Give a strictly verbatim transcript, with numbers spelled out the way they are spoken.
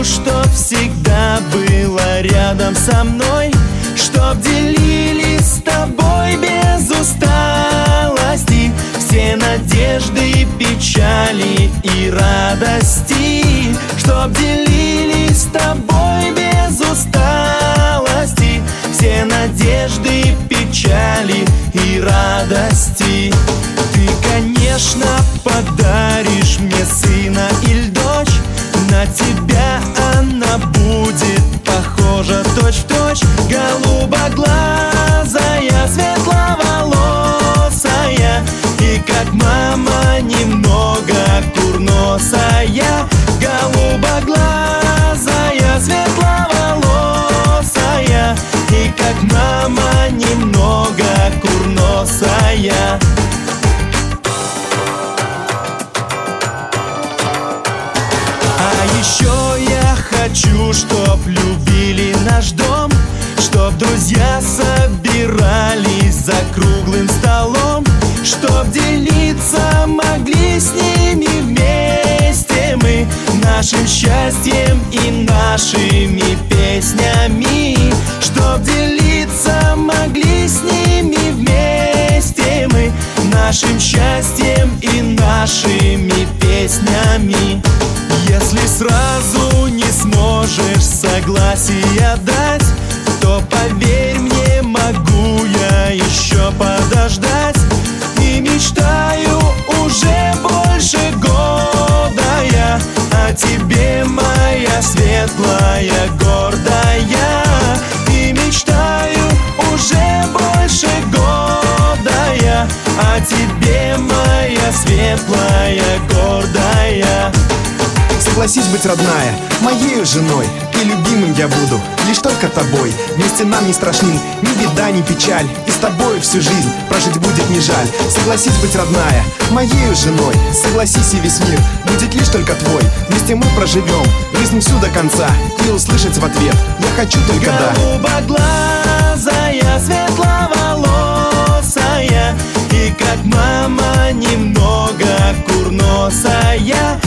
чтоб всегда была рядом со мной, чтоб делили с тобой без усталости все надежды и печали и радости, чтоб делили с тобой без усталости все надежды и печали и радости. Ты, конечно, подаришь мне сына или дочь, на тебя она будет похожа точь-в-точь, голубоглазая, светловолосая, и как мама немного курносая. Голубоглазая, светловолосая, и как мама немного курносая. А еще я хочу, чтоб любили наш дом, чтоб друзья собирались за круглым столом, чтоб делиться могли с ними вместе мы нашим счастьем и нашими песнями, чтоб делиться могли с ними вместе мы нашим счастьем и нашими песнями. Если сразу не сможешь согласия дать, то поверь мне, могу я еще подождать. И мечтаю уже больше года я о тебе, моя светлая, гордая. И мечтаю уже больше года я о тебе, моя светлая, гордая. Согласись быть, родная, моею женой, и любимым я буду лишь только тобой. Вместе нам не страшны ни беда, ни печаль, и с тобой всю жизнь прожить будет не жаль. Согласись быть, родная, моею женой, согласись, и весь мир будет лишь только твой. Вместе мы проживем жизнь всю до конца, и услышать в ответ я хочу только да. Голубоглазая, светловолосая, и как мама немного курносая.